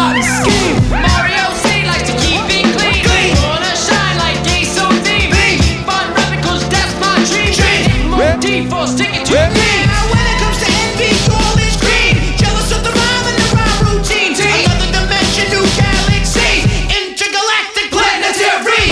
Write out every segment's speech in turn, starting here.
plot and scheme. Mario C likes to keep it clean. Wanna shine like gay so theme. Fun rapping 'cause that's my dream. Motif for sticking to me. Now when it comes to envy, all is green. Jealous of the rhyme and the rhyme routine. Another dimension, new galaxies. Intergalactic planetary.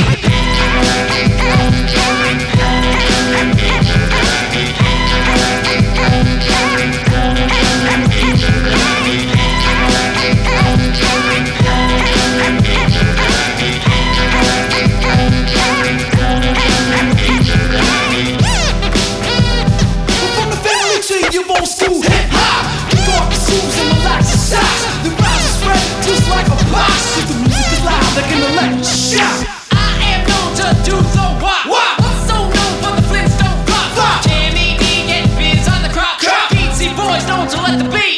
From the family to your old school hip hop. Kick off the shoes and relax your socks. The rise is spread just like a box. If the music is loud, like an electric shock. I am known to do the wop. So known for the Flintstone flop. Jammy D get biz on the crop. Beatsy boys known to let the beat.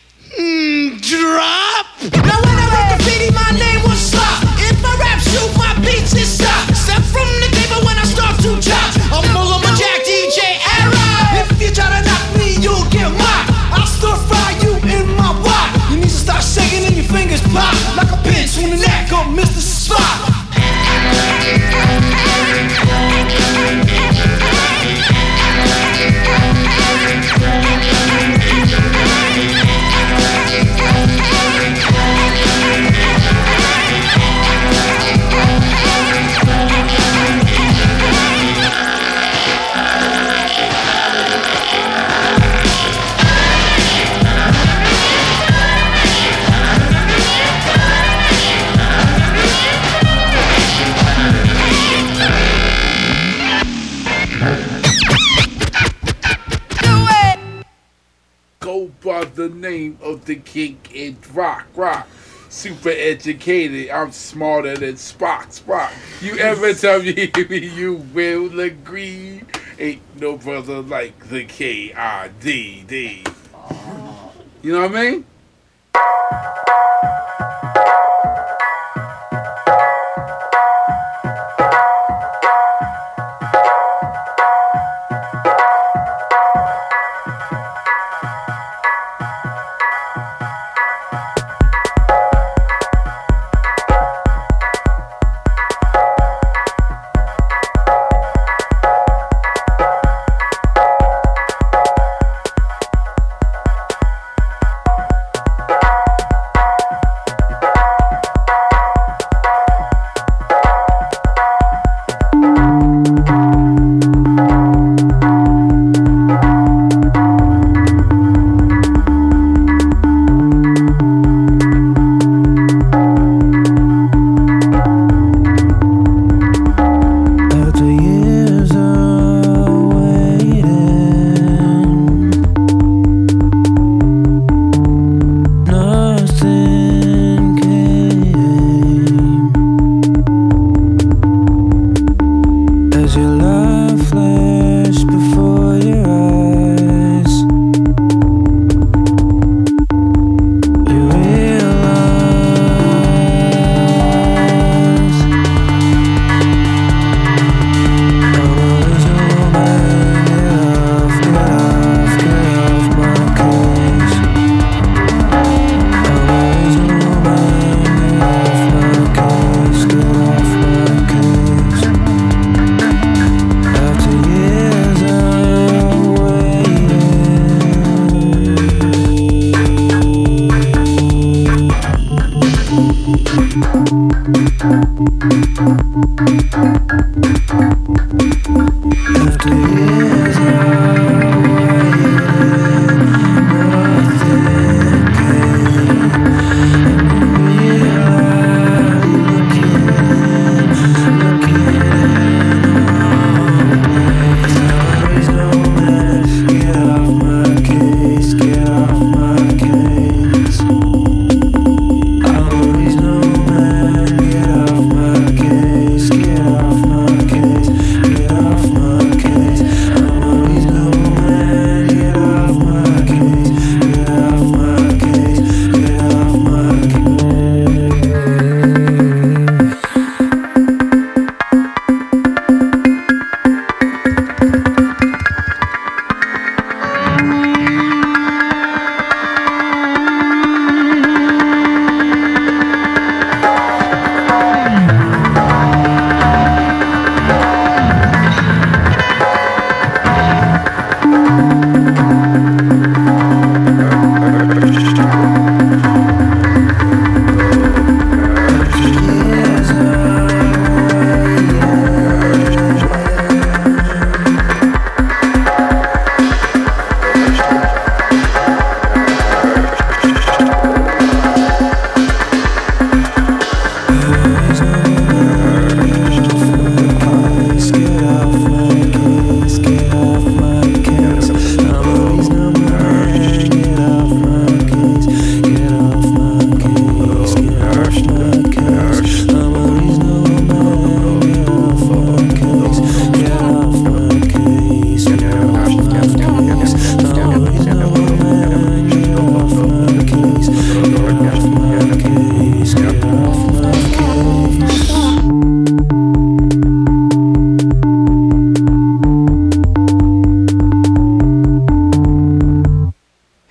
Drop. Now when I wrote graffiti, my name was Slop. If I rap shoot, my beats is stop. Step from the table when I start to chop. I'm full of my Jack DJ era. If you try to knock me, you'll get mocked. I'll stir fry you in my wok. Your knees will start shaking and your fingers pop like a pinch on the neck of Mr. Spock. Go by the name of the king in rock. Super educated, I'm smarter than Spock. You ever tell me you will agree? Ain't no brother like the K-I-D-D. You know what I mean?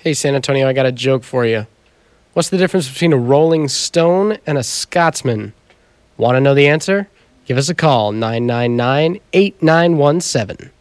Hey, San Antonio, I got a joke for you. What's the difference between a Rolling Stone and a Scotsman? Want to know the answer? Give us a call, 999-8917.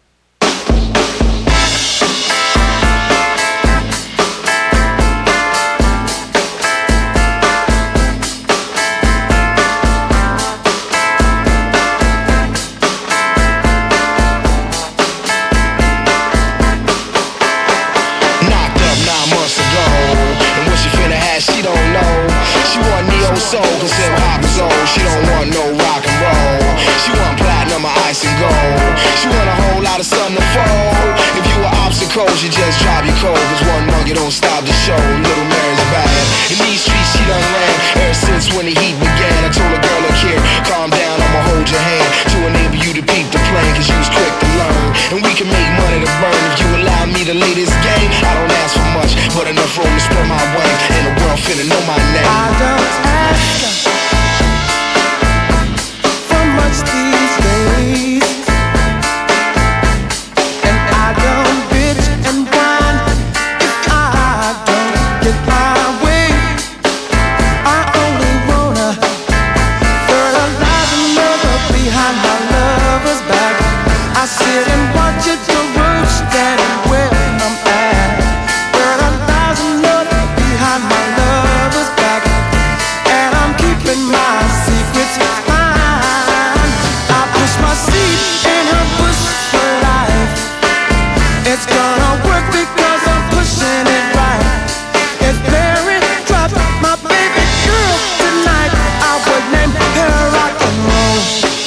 She don't know. She want neo soul, cause hip hop is old. She don't want no rock and roll. She want platinum or ice and gold. She want a whole lot of sun to fold. If you were obstacles, you just drop your cold. Cause one monkey don't stop the show. Little Mary's bad. In these streets she done ran ever since when the heat began. I told a girl, look here, calm down, I'ma hold your hand to enable you to peep the plane, cause you was quick to learn. And we can make money to burn. If you allow me to lay this game, I don't ask for much, but enough room to spread my wings. And the world finna know my name. I don't ask for much these days, and I don't bitch and whine if I don't get my way. I only wanna fertilize another behind my lover's back. I sit and watch it the road standing where I'm at. Fertilize another behind my lover's back, and I'm keeping my secrets fine. I push my seed in her bush for life. It's gonna work because I'm pushing it right. If Mary dropped my baby girl tonight, I would name her rock and roll.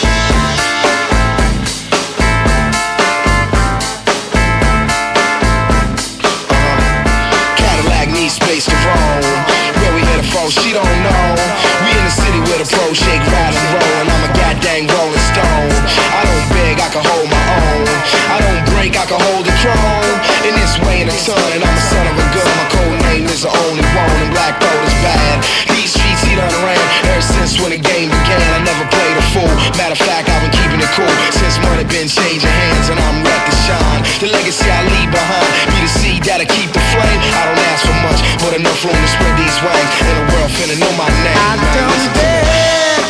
Cadillac needs space to roam. Where we headed for, she don't know. We in the city where the pros shake, ride and roll, and I'm a goddamn rolling stone. I don't beg, I can hold my own. I don't break, I can hold the throne. In this way in a ton, and I'm a son of a gun. My code name is the only one, and black gold is bad. These streets he done ran ever since when the game began. I never played a fool. Matter of fact, I've been keeping it cool since money been changing hands, and I'm ready to shine. The legacy I leave behind be the seed that'll keep the flame. I don't ask for much, but enough room to spread these wings, and the world finna know my name. I don't beg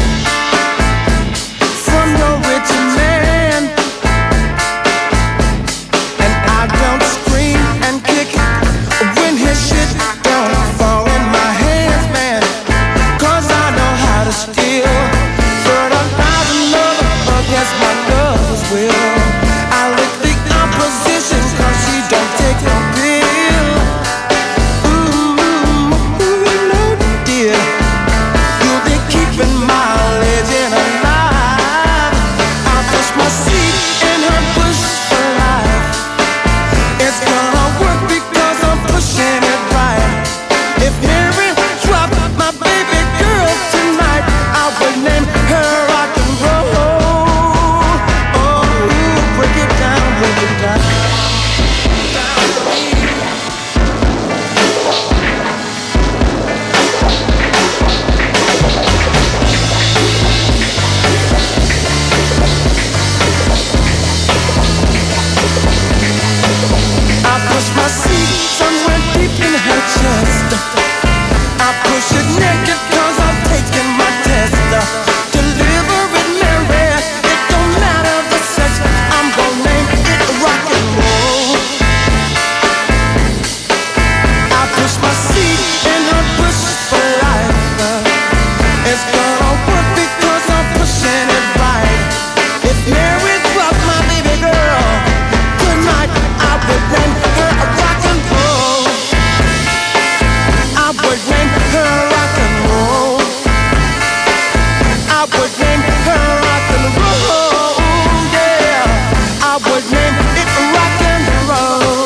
from no rich man, and I don't scream and kick when his shit don't fall in my hands, man. Cause I know how to steal fertilize another against my lover's will. I lick the opposition cause she don't take no pill. No dear, you'll be keeping my legend alive. I push my seed in her bush for life. It's gonna work because I'm pushing it right. If Mary dropped my baby girl tonight, I would name her rock and roll. Oh, break it down, break it down. I push my seed somewhere deep in her chest. I push it naked cause I'm taking my test. Deliver it, Mary, it don't matter the sex. I'm gonna name it rock and roll. I push my seed in her bush for life. It's gonna work because I'm pushing it right. If Mary dropped my baby girl tonight, I would name her a rock and roll. I would name her rock and roll. I would name her rock and roll. Yeah, I would name it rock and roll.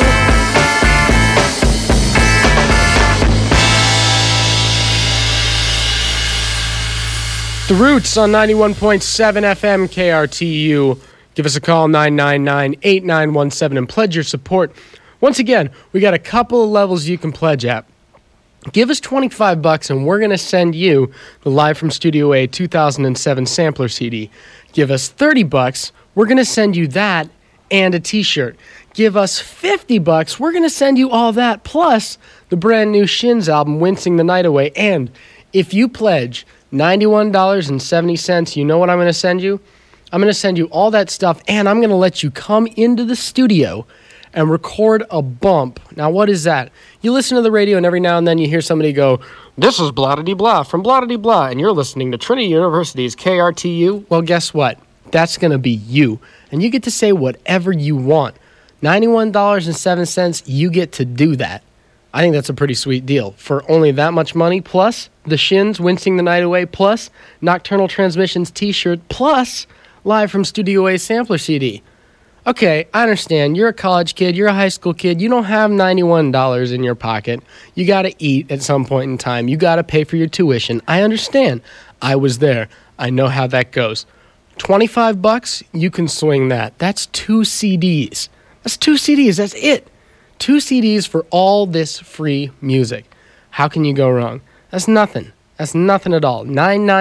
The Roots on 91.7 FM KRTU. Give us a call, 999-8917, and pledge your support. Once again, we got a couple of levels you can pledge at. Give us $25 and we're going to send you the Live from Studio A 2007 sampler CD. Give us $30, we're going to send you that and a t-shirt. give us $50, we're going to send you all that, plus the brand new Shins album, Wincing the Night Away. And if you pledge $91.70, you know what I'm going to send you? I'm going to send you all that stuff, and I'm going to let you come into the studio and record a bump. Now, what is that? You listen to the radio, and every now and then you hear somebody go, "This is blah-de-de-blah from blah-de-de-blah," and you're listening to Trinity University's KRTU. Well, guess what? That's going to be you, and you get to say whatever you want. $91.07, you get to do that. I think that's a pretty sweet deal. For only that much money, plus the Shins, Wincing the Night Away, plus Nocturnal Transmissions t-shirt, plus Live from Studio A sampler CD. Okay, I understand. You're a college kid. You're a high school kid. You don't have $91 in your pocket. You got to eat at some point in time. You got to pay for your tuition. I understand. I was there. I know how that goes. $25, you can swing that. That's 2 CDs. That's 2 CDs. That's it. 2 CDs for all this free music. How can you go wrong? That's nothing. That's nothing at all.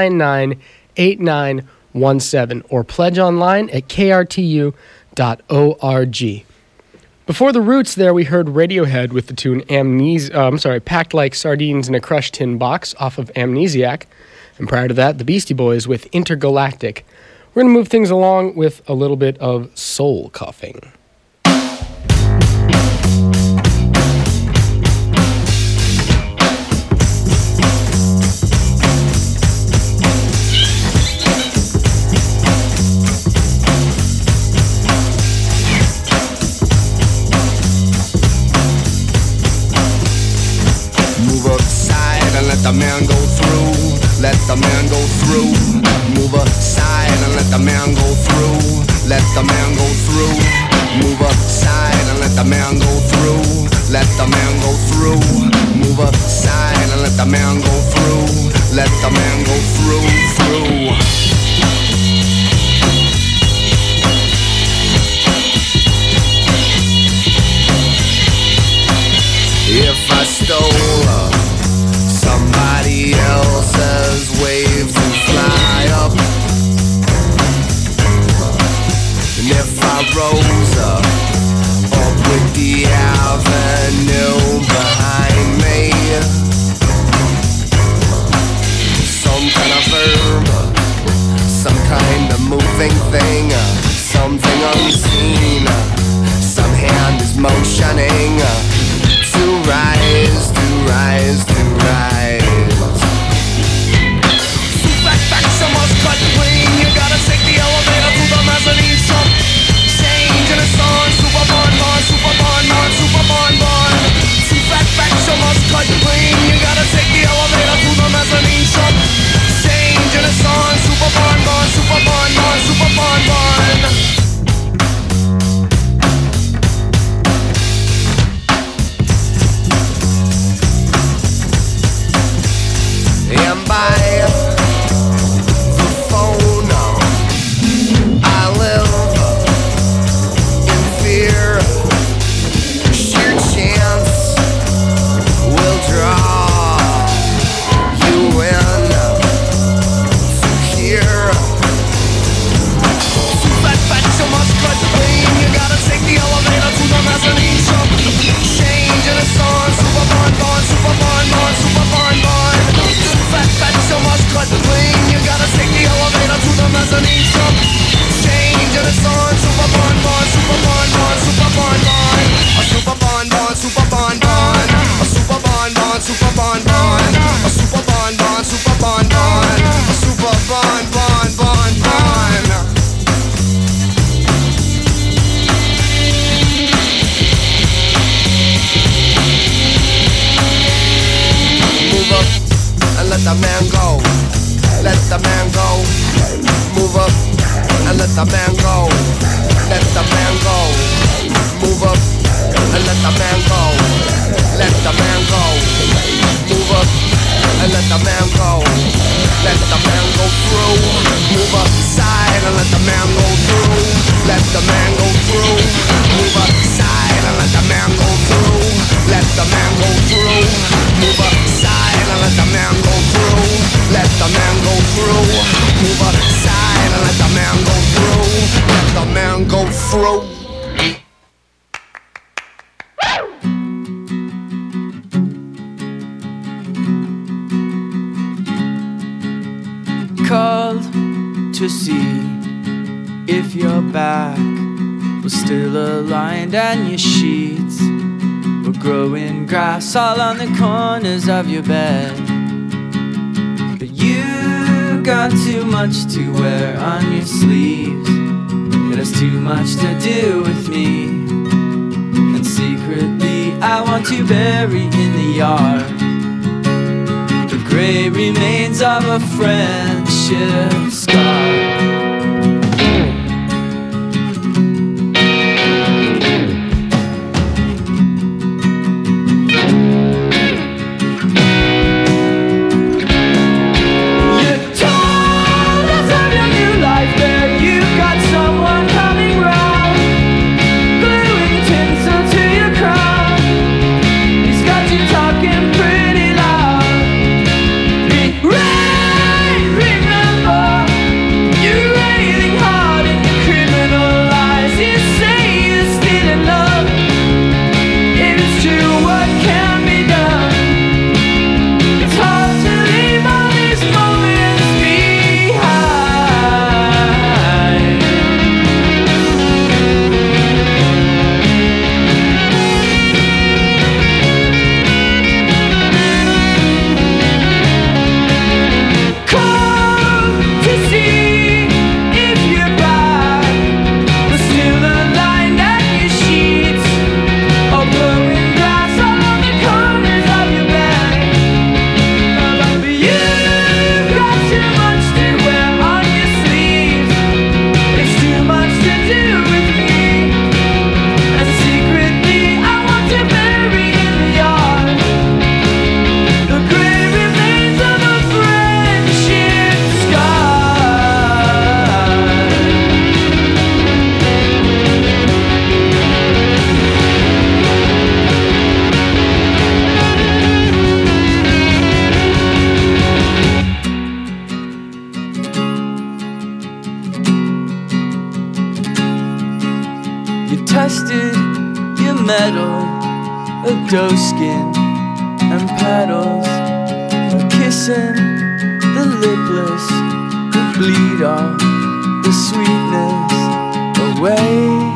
999-8917 or pledge online at krtu.org. Before the Roots there, we heard Radiohead with the tune Packed Like Sardines in a Crushed Tin Box off of Amnesiac. And prior to that, the Beastie Boys with Intergalactic. We're going to move things along with a little bit of soul coughing. Let the man go through, let the man go through. Move aside and let the man go through, let the man go through. Move aside and let the man go through, let the man go through. Move aside and let the man go through, let the man go through. If I stole somebody else's wave to fly up, and if I rose up with the avenue behind me, some kind of verb, some kind of moving thing, something unseen, some hand is motioning to rise, to rise, to rise. Facts, I must cut clean. You gotta take the elevator to the mezzanine. Some change in the sun. Super bon bon, super bon bon, super bon bon. Facts, I must cut clean. You gotta take the elevator to the mezzanine. Some change in the sun. Super bon bon, super bon bon, super bon bon. And by the phone, I live in fear. Sheer chance will draw you in to here. Facts, you must cut clean. You gotta take the elevator to the mezzanine. Some change in the sun. Super bon bon, super bon bon, super bon bon. Facts, you must cut clean. You gotta take the elevator to the mezzanine. Some change in the sun. Super bon bon, super bon bon, super bon bon. A super bon bon, super bon bon. A super bon bon, super bon bon. A super bon bon, super bon bon. A super bon bon bon bon. Move up and let the man go. Let the man go. Move up and let the man go. Let the man go. Move up and let the man go. Let the man go. Move up and let the man go. Let the man go through. Move aside and let the man go through. Let the man go through. Move aside and let the man go through. Let the man go through. Move aside and let the man go through. Let the man go through. Move aside and let the man go through. Let the man go through. to see if your back was still aligned and your sheets were growing grass all on the corners of your bed. But you got too much to wear on your sleeves. It has too much to do with me. And secretly I want to bury in the yard the grey remains of a friendship scar. Tested your metal of doe skin and paddles, kissing the lipless that bleed off the sweetness away.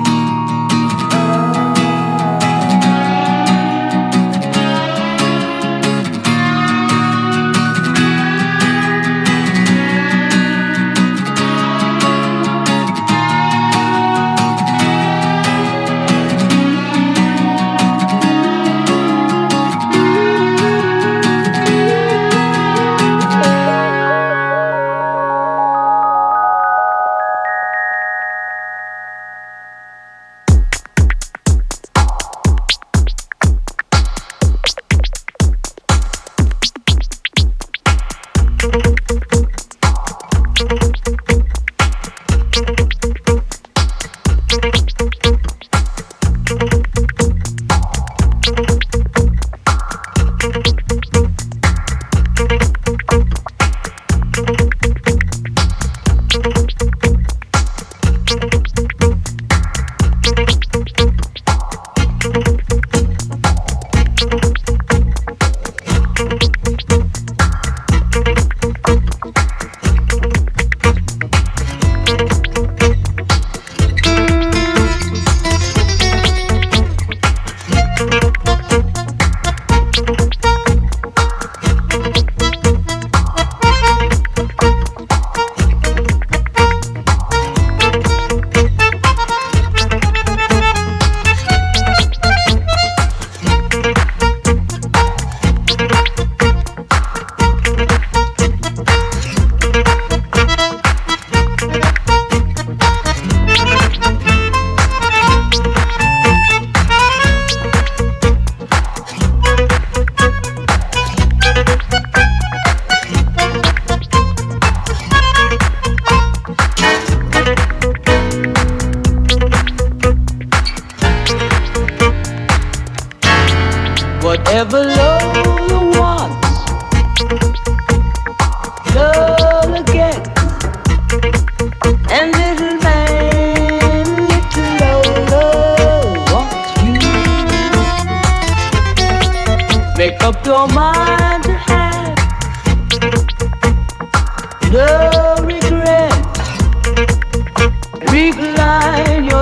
Whatever Lola wants, Lola gets. And little man, little Lola wants you. Make up your mind to have no regrets.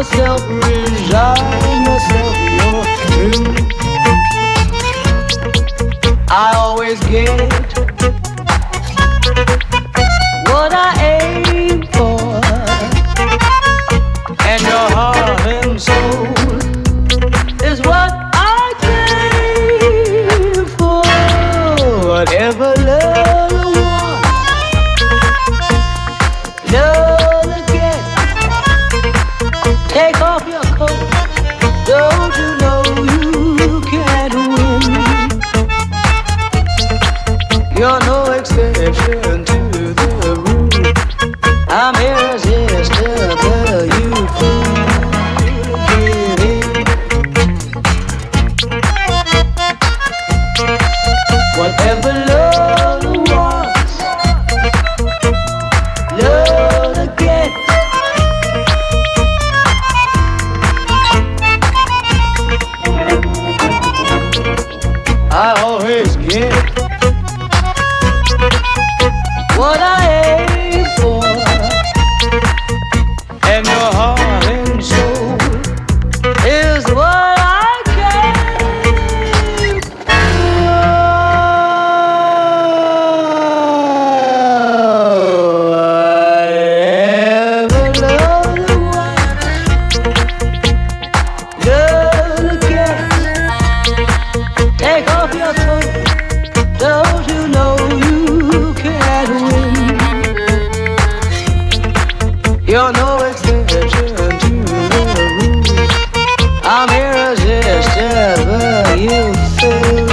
myself, resign myself, you're through. I always get what I aim for, and your heart and soul is what I crave for. Whatever love you want, love again. Take off your coat, don't you know you can't win? You're no exception to the rule. I'm irresistible, you fool. Give in. Whatever love wants, love again. I always get what I aim for, and your heart and soul is what I came for. Whatever love you want, love again. Take off your coat, don't you know you can't win? You're no exception to the rule. I'm irresistible, you fool.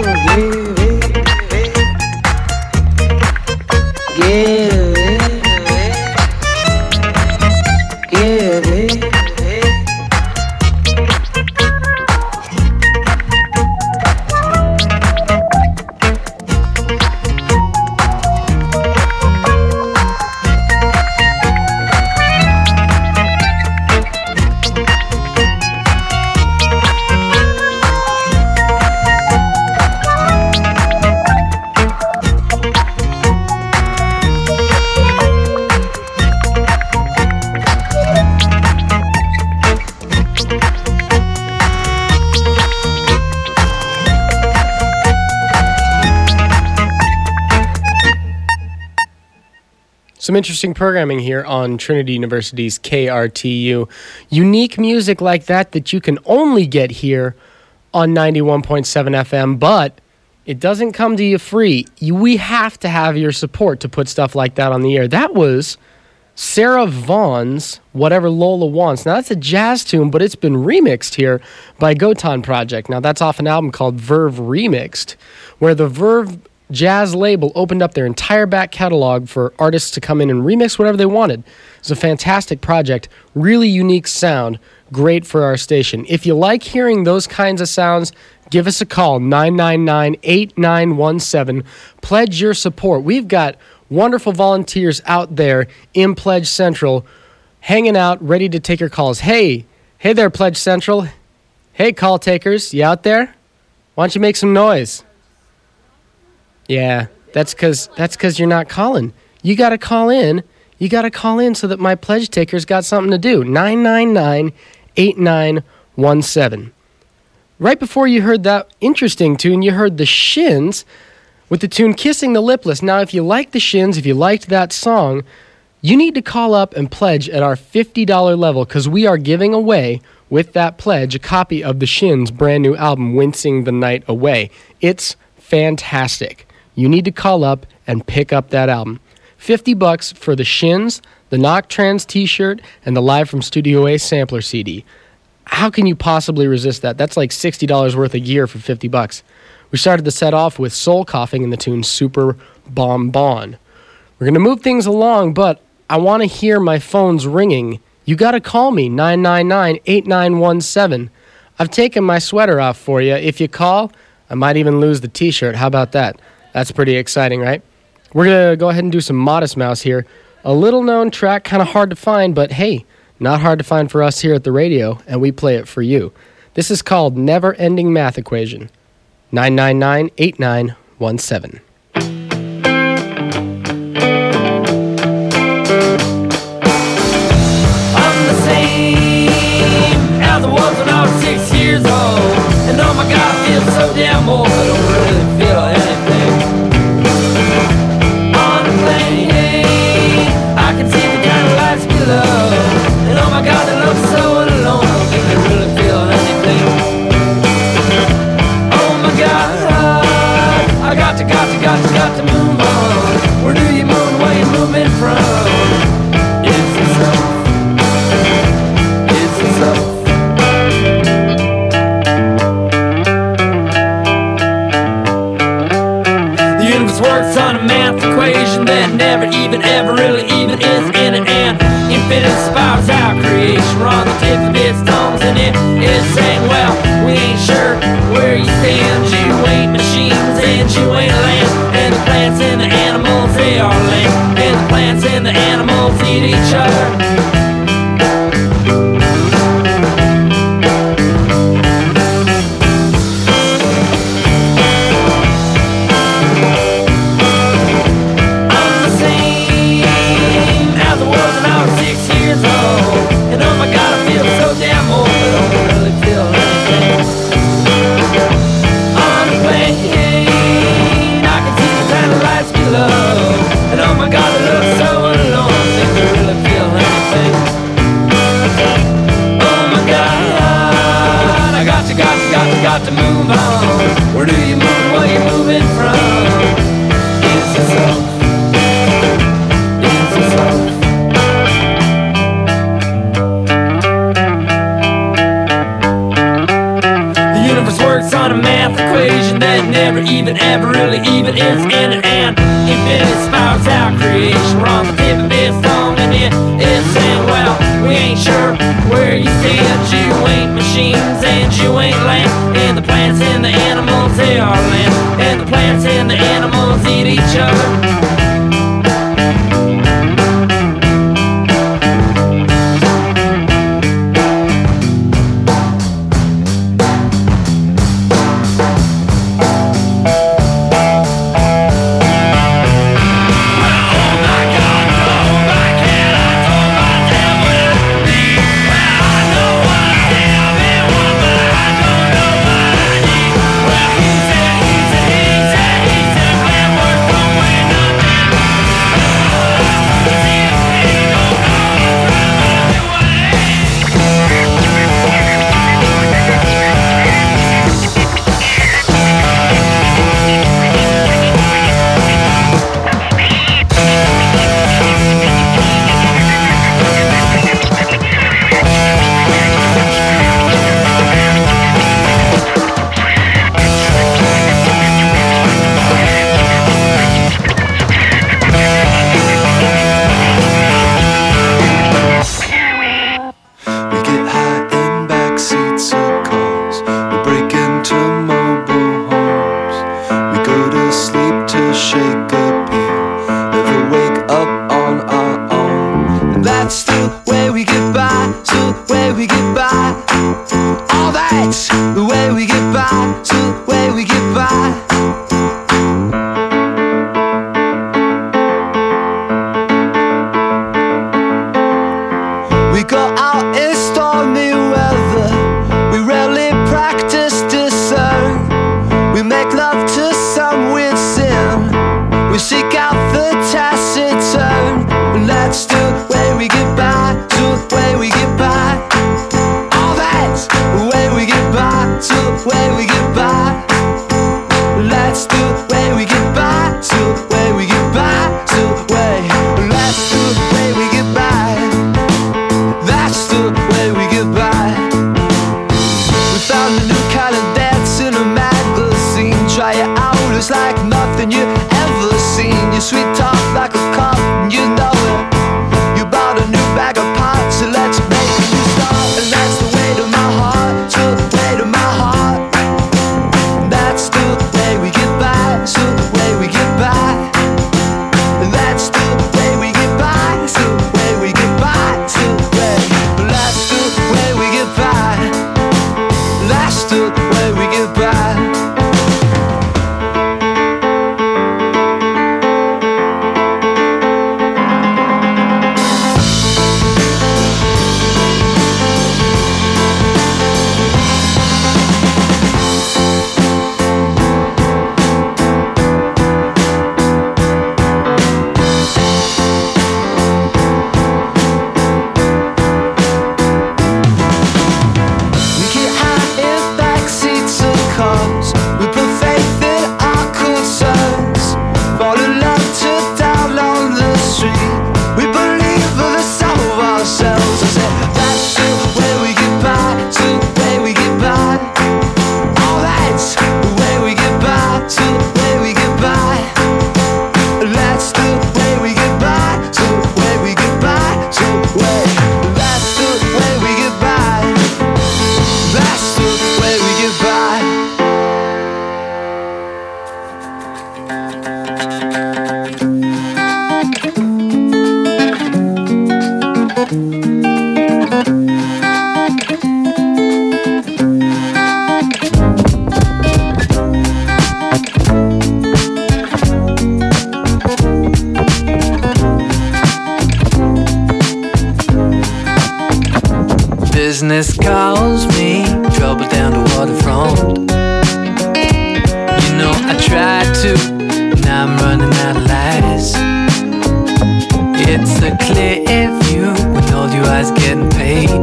Give it, give it, give it. Some interesting programming here on Trinity University's KRTU. Unique music like that you can only get here on 91.7 FM, but it doesn't come to you free. We have to have your support to put stuff like that on the air. That was Sarah Vaughan's Whatever Lola Wants. Now, that's a jazz tune, but it's been remixed here by Gotan Project. Now, that's off an album called Verve Remixed, where the Verve Jazz label opened up their entire back catalog for artists to come in and remix whatever they wanted. It's a fantastic project, really unique sound, great for our station. If you like hearing those kinds of sounds, give us a call, 999-8917. Pledge your support. We've got wonderful volunteers out there in Pledge Central hanging out, ready to take your calls. Hey there, Pledge Central. Hey, call takers, you out there? Why don't you make some noise? Yeah, that's because you're not calling. You got to call in. You got to call in so that my pledge takers got something to do. 999-8917. Right before you heard that interesting tune, you heard the Shins with the tune Kissing the Lipless. Now, if you like the Shins, if you liked that song, you need to call up and pledge at our $50 level because we are giving away, with that pledge, a copy of the Shins' brand new album, Wincing the Night Away. It's fantastic. You need to call up and pick up that album. $50 for the Shins, the Noctrans t-shirt, and the Live from Studio A sampler CD. How can you possibly resist that? That's like $60 worth of gear for $50. We started the set off with Soul Coughing in the tune Super Bon Bon. We're going to move things along, but I want to hear my phones ringing. You got to call me, 999-8917. I've taken my sweater off for you. If you call, I might even lose the t-shirt. How about that? That's pretty exciting, right? We're going to go ahead and do some Modest Mouse here. A little-known track, kind of hard to find, but hey, not hard to find for us here at the radio, and we play it for you. This is called Never Ending Math Equation. 999-8917. I'm the same that never even ever really even is in it. And infinite spirals out creation. We're on the tip of its tongues and it is saying, well, we ain't sure where you stand. You ain't machines and you ain't land. And the plants and the animals, they are land. And the plants and the animals eat each other. Got to move on. Where do you move? Where you moving from? Is it so? Is it so? The universe works on a math equation that never even ever really even is in it. And infinite spirals out creation. We're on the tip of its tongue and it is saying, well, we ain't sure where you stand. You ain't machines and you ain't land. And the plants and the animals, they are land. And the plants and the animals eat each other. business calls me, trouble down the waterfront. You know I tried to, now I'm running out of lies. It's a clear view with all your eyes getting paid.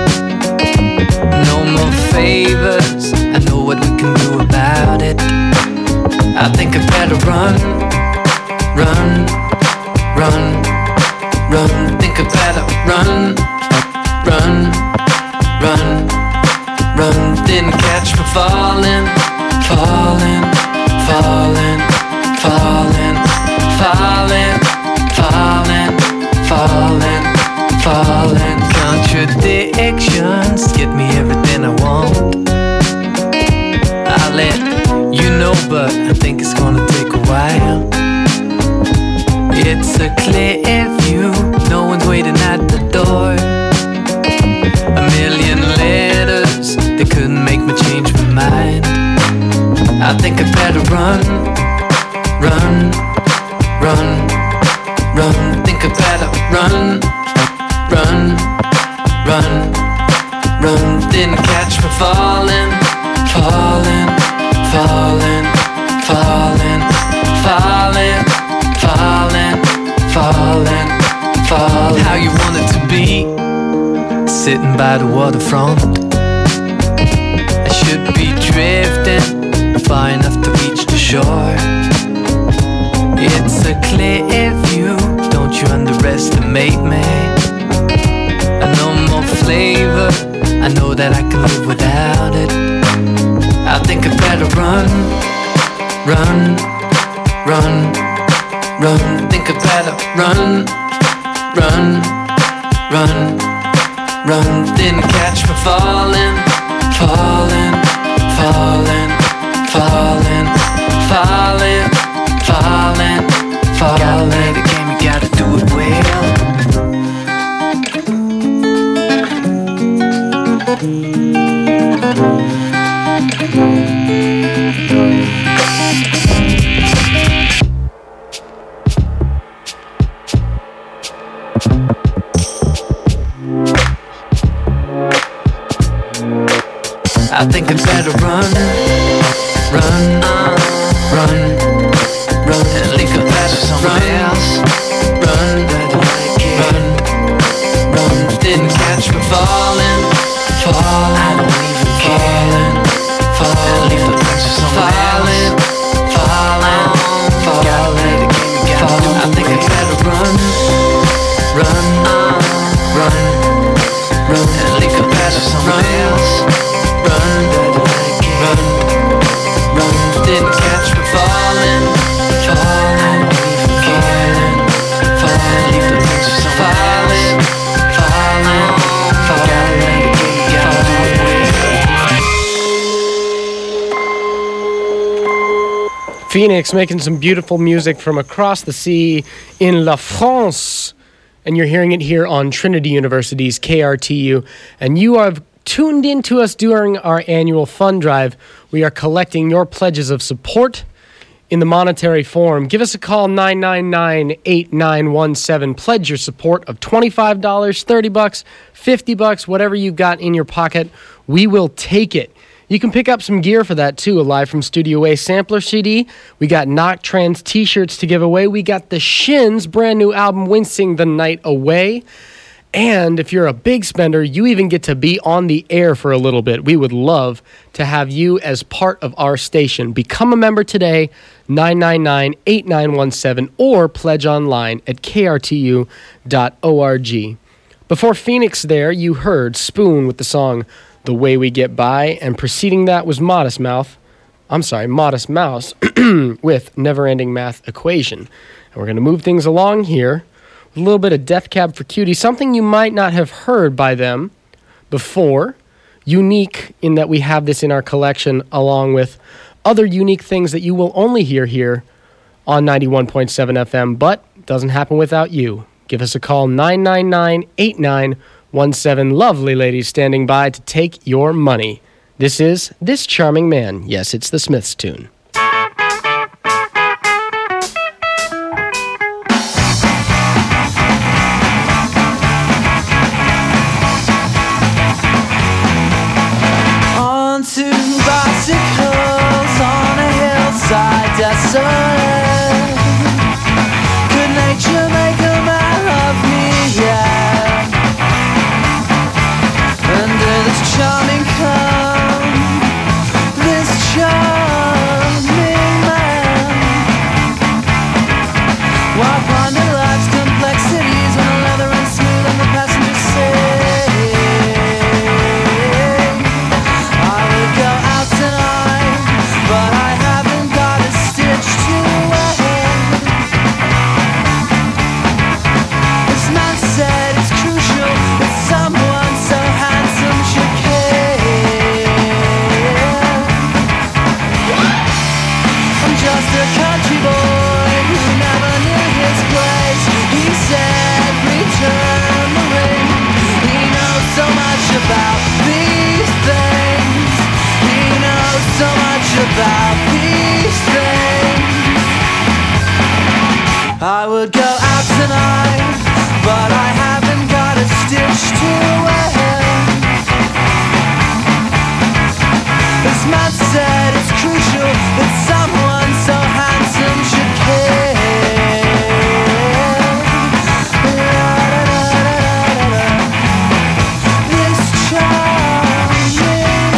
No more favors, I know what we can do about it. I think I better run, run, run, run. Think I better run, run, run, run. Didn't catch me falling, falling, falling, falling, falling, falling, falling, falling. Contradictions get me everything I want. I'll let you know, but I think it's gonna take a while. It's a clear view, no one's waiting at the door. A million letters, they couldn't make me change my mind. I think I better run, run, run, run. Think I better run, run, run, run. Didn't catch me falling, falling, falling, falling, falling, falling, falling, falling. How you want it to be, sitting by the waterfront. I should be drifting far enough to reach the shore. It's a clear view, don't you underestimate me. No more flavor, I know that I can live without it. I think I better run, run, run, run. Think I better run, run, run, run. Didn't catch me falling, falling, falling, falling, falling, falling, falling. Gotta play the game, you gotta do it well. I think I better run, run, run, run. And leave it better somewhere else. Run, run, run. Didn't catch me falling, falling. I don't even falling, falling. And leave it better somewhere else. Falling, falling, falling. I think I better run, run, run, run. And leave it better somewhere else. Run, run, run. Didn't catch me falling, falling, falling, falling. Leave the pictures falling, falling, falling, falling. Phoenix making some beautiful music from across the sea in La France. And you're hearing it here on Trinity University's KRTU. And you have tuned in to us during our annual fund drive. We are collecting your pledges of support in the monetary form. Give us a call, 999-8917. Pledge your support of $25, $30, $50, whatever you've got in your pocket. We will take it. You can pick up some gear for that, too. A Live from Studio A sampler CD. We got Noctrans t-shirts to give away. We got the Shins' brand new album, Wincing the Night Away. And if you're a big spender, you even get to be on the air for a little bit. We would love to have you as part of our station. Become a member today, 999-8917, or pledge online at krtu.org. Before Phoenix there, you heard Spoon with the song The Way We Get By, and preceding that was Modest Mouse with Never Ending Math Equation. And we're going to move things along here. A little bit of Death Cab for Cutie, something you might not have heard by them before. Unique in that we have this in our collection along with other unique things that you will only hear here on 91.7 FM, but doesn't happen without you. Give us a call, 999-8917. Lovely ladies standing by to take your money. This is This Charming Man. Yes, it's the Smiths tune. out tonight, but I haven't got a stitch to wear. This man said it's crucial that someone so handsome should care. This charming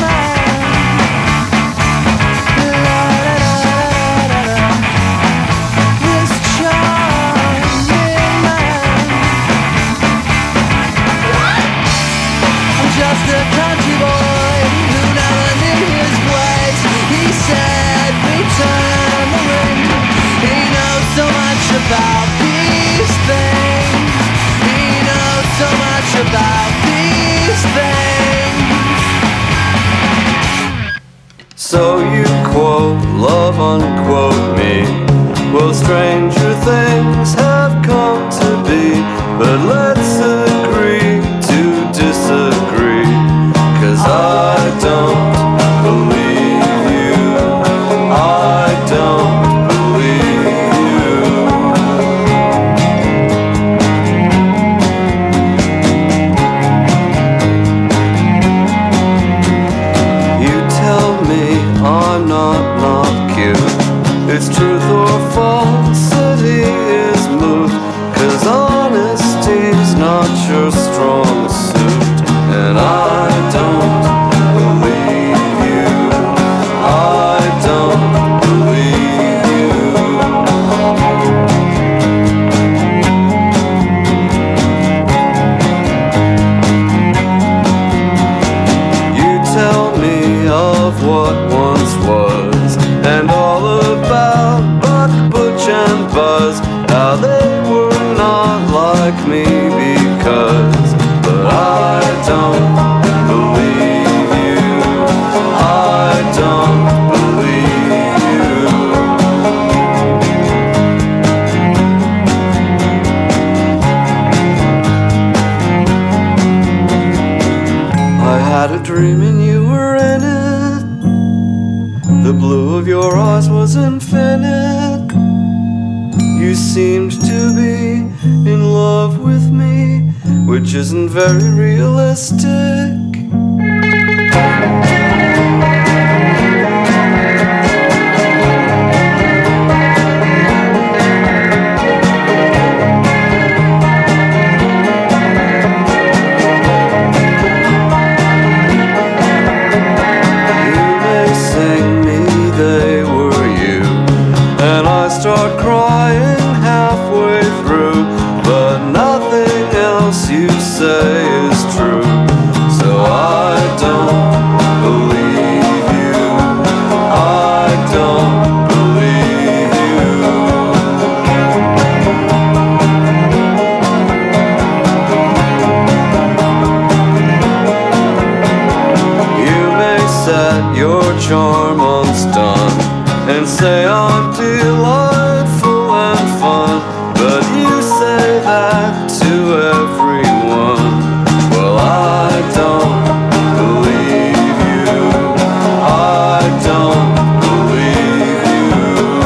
I'm just a country boy who never knew his ways. He said, return the ring. He knows so much about these things. He knows so much about these things. So you quote, love unquote me. Well, stranger things have come to be, but let's agree to disagree, 'cause I don't believe you. I don't believe you. You tell me I'm not cute. It's truth or falsity is moot, 'cause honesty's not your strong suit. And I don't believe you. I don't believe you. You tell me of what once was, and all about Buck, Butch, and Buzz, how they were not like me because, but I don't believe you. I don't believe you. I had a dream and you were in it. The blue of your eyes was infinite. You seemed to be in love with me, which isn't very realistic. You may sing me they were you, and I start crying halfway through, but nothing else you say is true. So I don't believe you. I don't believe you. You may set your charm on stun and say I'm delightful and fun, but you say that to everyone. Well, I don't believe you. I don't believe you.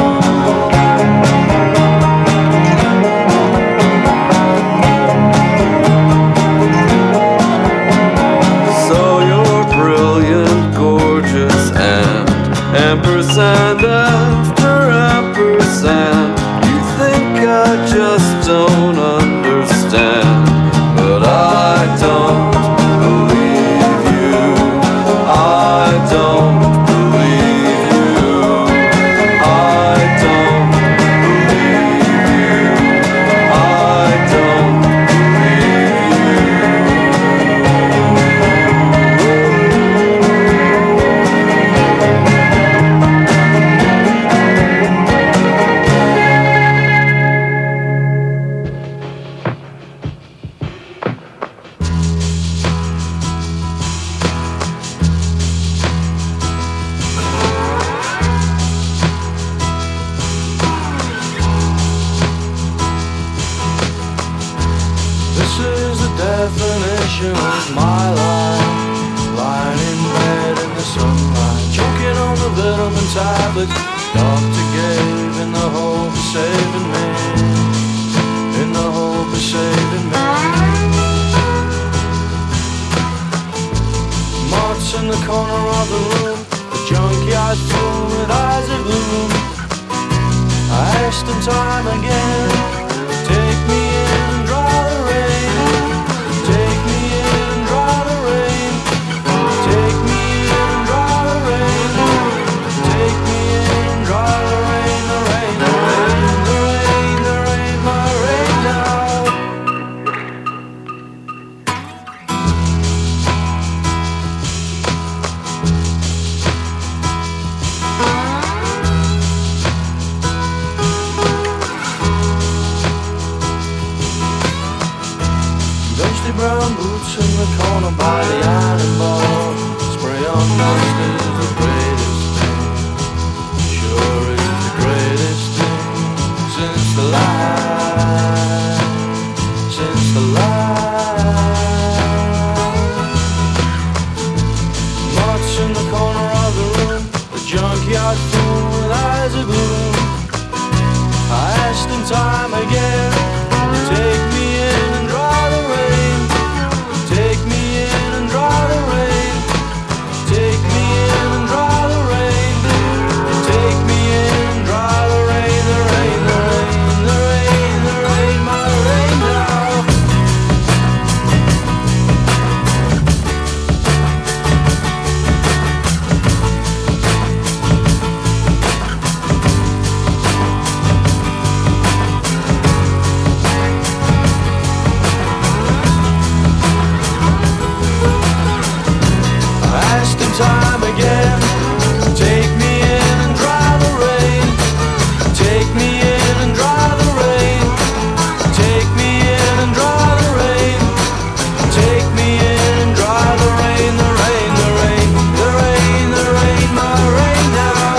So you're brilliant, gorgeous, and ampersand after ampersand. You think I just don't understand, but I don't believe you. I don't believe you. I don't believe you. I don't believe This is the definition of my life. Lying in bed in the sunlight, choking on the vitamin tablets doctor gave in the hope of saving me. brown boots in the corner by the iron bar. Spray on monsters, the greatest thing. Sure is the greatest thing since the light. Since the light. March in the corner of the room, the junkyard fool with eyes of gloom. I asked him time again, take me in and dry the rain. Take me in and dry the rain. Take me in and dry the rain. Take me in and dry the rain. The rain, the rain, the rain, the rain, my rain now. Time again, take me in and dry the rain. Take me in and dry the rain. Take me in and dry the rain. Take me in and dry the rain. The rain, the rain, the rain, the rain, my rain now.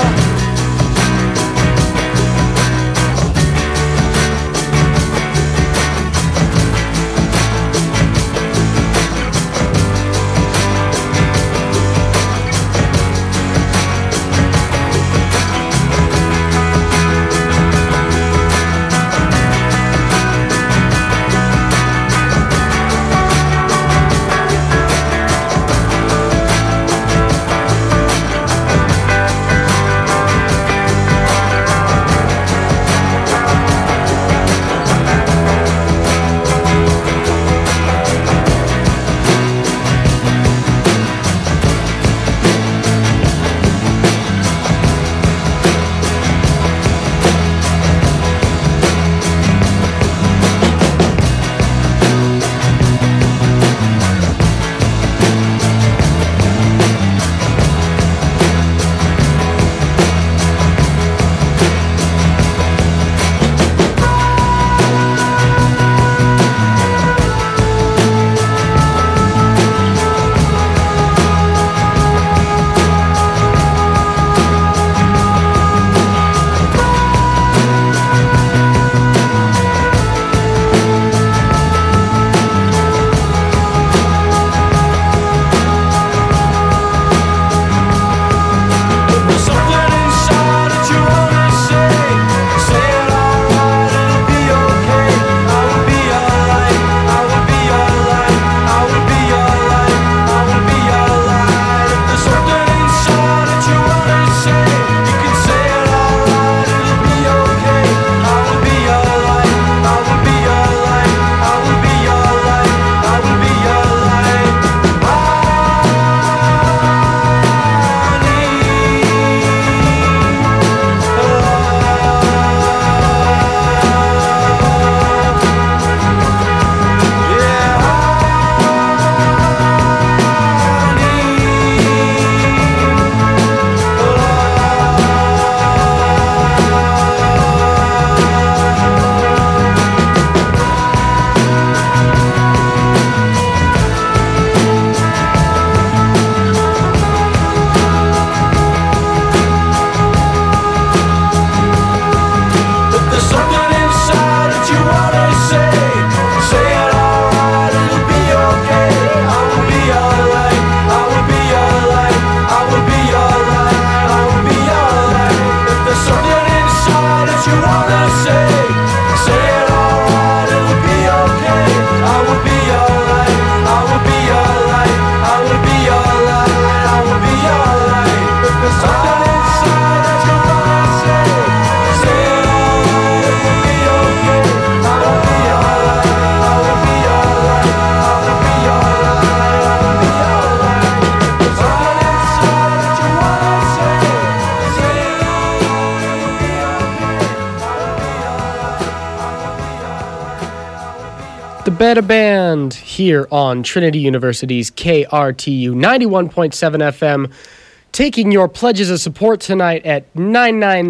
The Beta Band here on Trinity University's KRTU 91.7 FM. Taking your pledges of support tonight at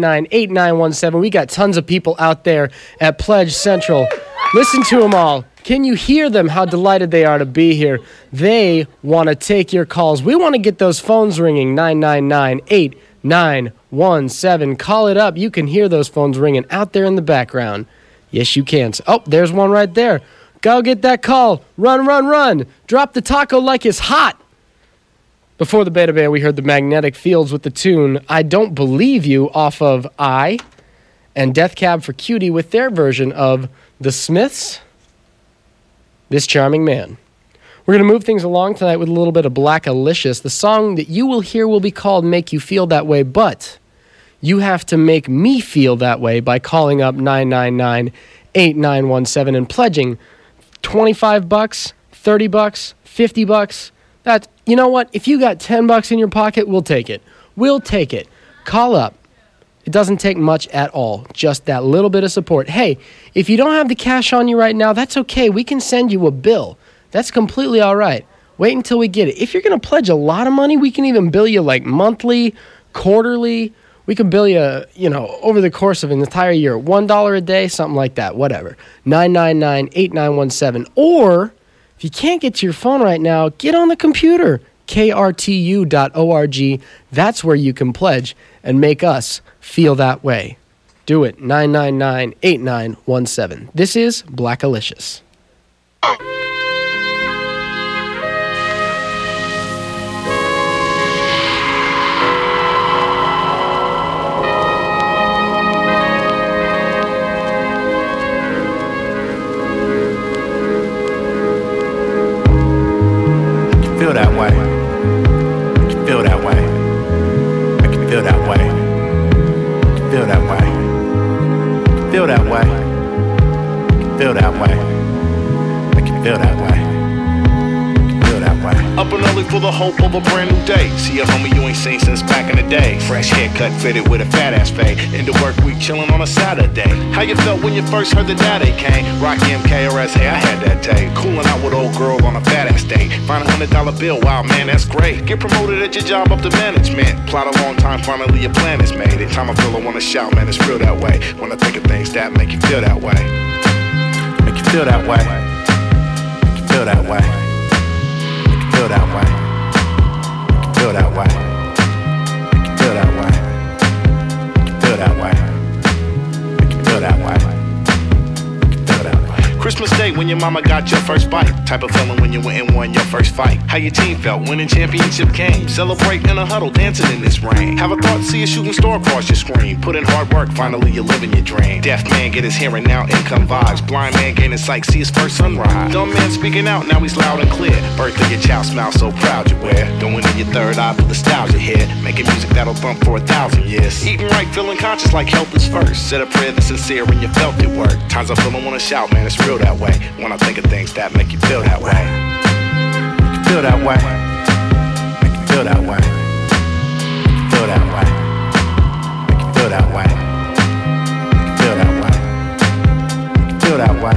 999-8917. We got tons of people out there at Pledge Central. Listen to them all. Can you hear them, how delighted they are to be here? They want to take your calls. We want to get those phones ringing, 999-8917. Call it up. You can hear those phones ringing out there in the background. Yes, you can. Oh, there's one right there. Go get that call. Run, run, run. Drop the taco like it's hot. Before the Beta Bear, we heard the Magnetic Fields with the tune I Don't Believe You off of I, and Death Cab for Cutie with their version of The Smiths' This Charming Man. We're going to move things along tonight with a little bit of Blackalicious. The song that you will hear will be called Make You Feel That Way, but you have to make me feel that way by calling up 999-8917 and pledging $25, $30, $50. That's, you know what? If you got $10 in your pocket, we'll take it. We'll take it. Call up. It doesn't take much at all. Just that little bit of support. Hey, if you don't have the cash on you right now, that's okay. We can send you a bill. That's completely all right. Wait until we get it. If you're going to pledge a lot of money, we can even bill you like monthly, quarterly. We can bill you, over the course of an entire year. $1 a day, something like that, whatever. 999-8917. Or if you can't get to your phone right now, get on the computer, krtu.org. That's where you can pledge and make us feel that way. Do it, 999-8917. This is Blackalicious. Feel that way. Feel that way. Make you feel that way. Feel that way. Feel that way. Feel that way. Make you feel that way. Feel that way. Up and early for the hope of a brand new day. See a homie you ain't seen since back in the day. Fresh haircut fitted with a fat ass fade. Into work week chillin' on a Saturday. How you felt when you first heard the daddy came? Rocky MKRS, hey, I had that day. Coolin' out with old girl on a fat ass day. Find $100 bill, wow man, that's great. Get promoted at your job up to management. Plot a long time, finally your plan is made. Every time I feel I wanna shout, man, it's real that way. When I think of things that make you feel that way. Make you feel that way. Make you feel that way. Make you feel that way. Make you feel that way. Make you feel that way. Make you feel that way. Make you feel that way. Make you feel that way. Christmas Day when your mama got your first bite. Type of feeling when you went and won your first fight. How your team felt winning championship games. Celebrate in a huddle, dancing in this rain. Have a thought, see a shooting star across your screen. Put in hard work, finally you're living your dream. Deaf man get his hearing, now income vibes. Blind man gaining sight, see his first sunrise. Dumb man speaking out, now he's loud and clear. Birthday your child, smile so proud you wear. Going in your third eye with nostalgia here. Making music that'll thump for 1,000 years. Eating right, feeling conscious like health is first. Said a prayer that's sincere and you felt it work. Times I feel I wanna shout, man, it's real that way. When I think of things that make you feel that way. Feel that way. Make you feel that way. Feel that way. Make you feel that way. Feel that way. Feel that way.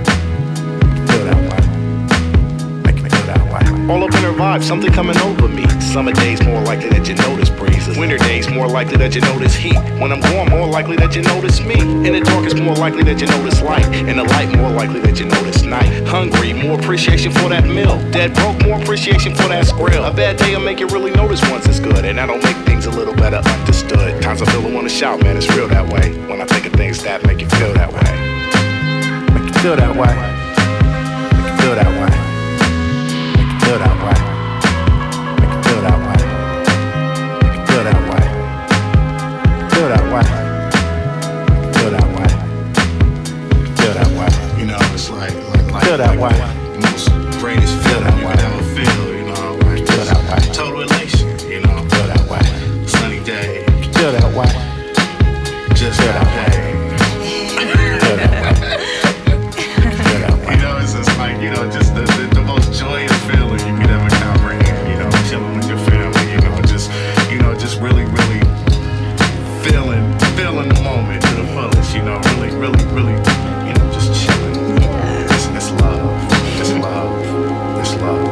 Feel that way. Make me feel that way. All up in her vibe, something coming over me. Summer days more likely that you notice breezes. Winter days more likely that you notice heat. When I'm gone, more likely that you notice me. In the dark, it's more likely that you notice light. In the light, more likely that you notice night. Hungry, more appreciation for that meal. Dead broke, more appreciation for that skrill. A bad day will make you really notice once it's good, and that'll make things a little better understood. Times I feel I wanna shout, man, it's real that way. When I think of things that make you feel that way. Make you feel that way. Make you feel that way. Make you feel that way. Make you feel that way. Make you feel that way. Feel that way. Feel that way. Feel that way. You know, it's like feel that way. most greatest feeling you could ever feel, you know, like feel that way. Total elation, you know. Feel that way. Sunny day, Feel that way. just Feel got that way. paid. Feel that way. Feel that way. You know, it's just like, you know, just the most joyous feeling you could ever comprehend, you know, chilling with your family, you know, just really, really feeling the moment to the fullest, you know, really, you know, just chilling. It's love. It's love. It's love.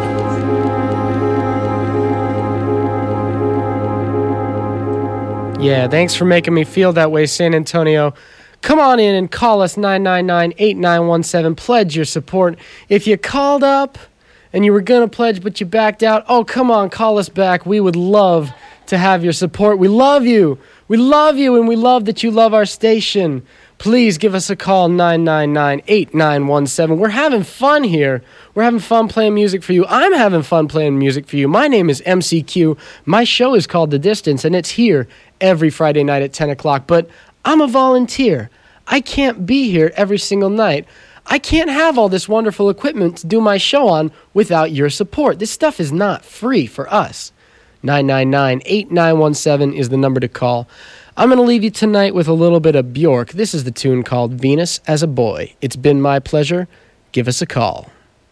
Yeah, thanks for making me feel that way, San Antonio. Come on in and call us 999-8917. Pledge your support. If you called up and you were going to pledge but you backed out, oh, come on, call us back. We would love to have your support. We love you. We love you, and we love that you love our station. Please give us a call, 999-8917. We're having fun here. We're having fun playing music for you. I'm having fun playing music for you. My name is MCQ. My show is called The Distance, and it's here every Friday night at 10 o'clock. But I'm a volunteer. I can't be here every single night. I can't have all this wonderful equipment to do my show on without your support. This stuff is not free for us. 999-8917 is the number to call. I'm going to leave you tonight with a little bit of Bjork. This is the tune called Venus as a Boy. It's been my pleasure. Give us a call.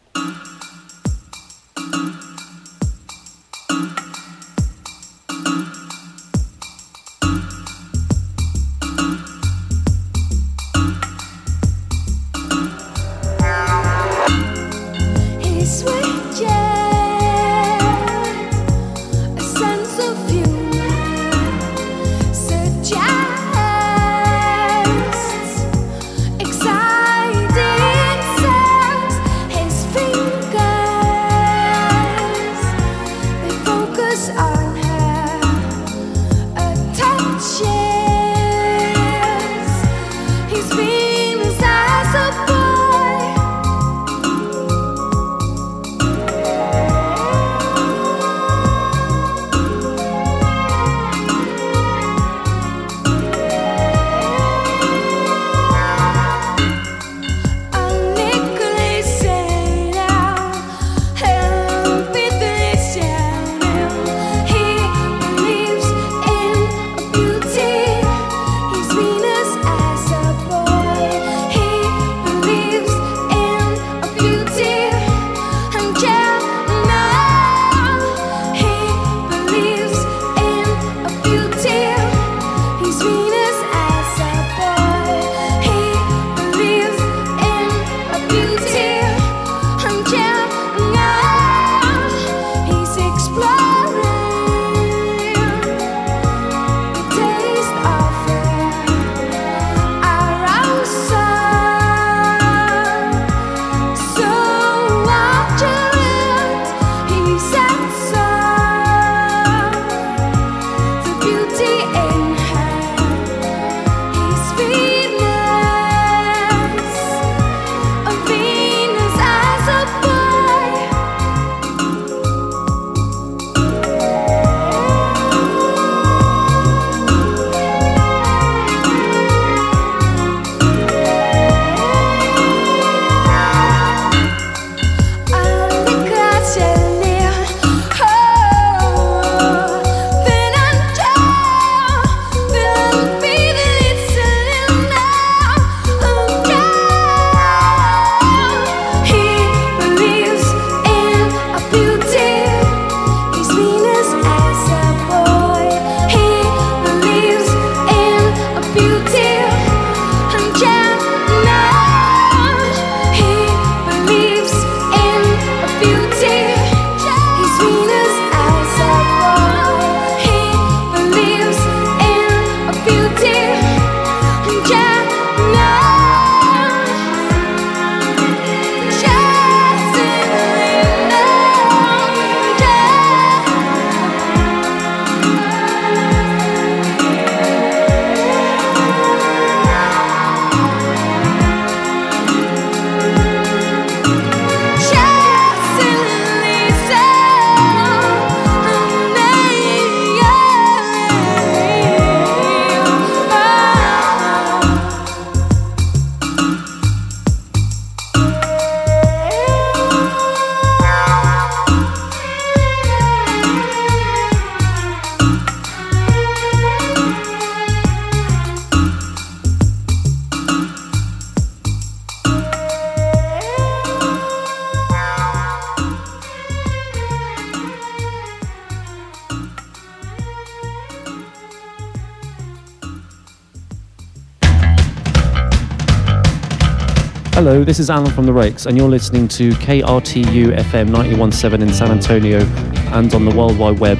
Hello, this is Alan from The Rakes, and you're listening to KRTU FM 91.7 in San Antonio and on the World Wide Web